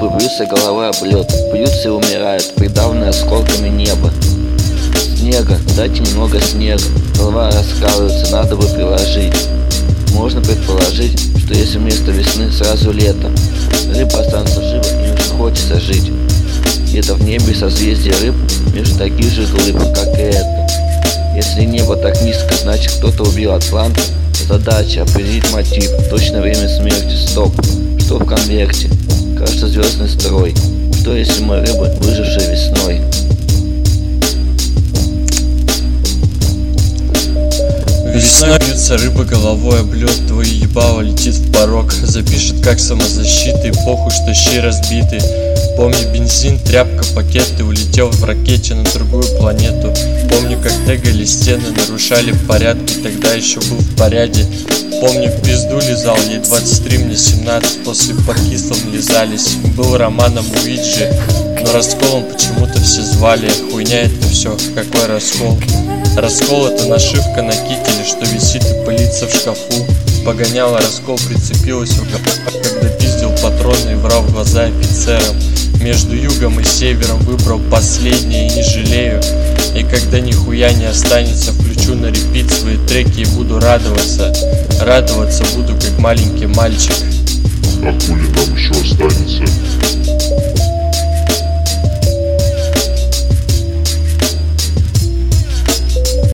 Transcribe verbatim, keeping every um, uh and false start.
рыбы бьются, голова об лед, бьются и умирают, придавленные осколками неба. Снега, дайте немного снега, голова раскалывается, надо бы приложить. Можно предположить, что если вместо весны сразу лето, рыба останется жива и не хочется жить. Где-то в небе созвездие рыб между таких же глыб, как и это. Если небо так низко, значит кто-то убил Атланта. Задача определить мотив, точное время смерти. Стоп, что в конверте? Кажется, звездный строй. Что если мы рыбы, выжившие весной? Весной бьется рыба головой об лед, твое ебало летит в порог. Запишет как самозащита и похуй, что щи разбиты. Помню бензин, тряпка, пакет, ты улетел в ракете на другую планету. Помню, как тегали стены, нарушали порядки, тогда еще был в порядке. Помню, в пизду лизал, ей двадцать три, мне семнадцать, после по кислым лизались. Был романом Уиджи, но расколом почему-то все звали. Хуйня это все, какой раскол? Раскол — это нашивка на кителе, что висит и пылится в шкафу. Погоняла раскол, прицепилась в рукав, когда пиздил патроны и врал в глаза офицерам. Между югом и севером выбрал последнее и не жалею. И когда нихуя не останется, включу на репит свои треки и буду радоваться. Радоваться буду как маленький мальчик. А хули нам еще останется?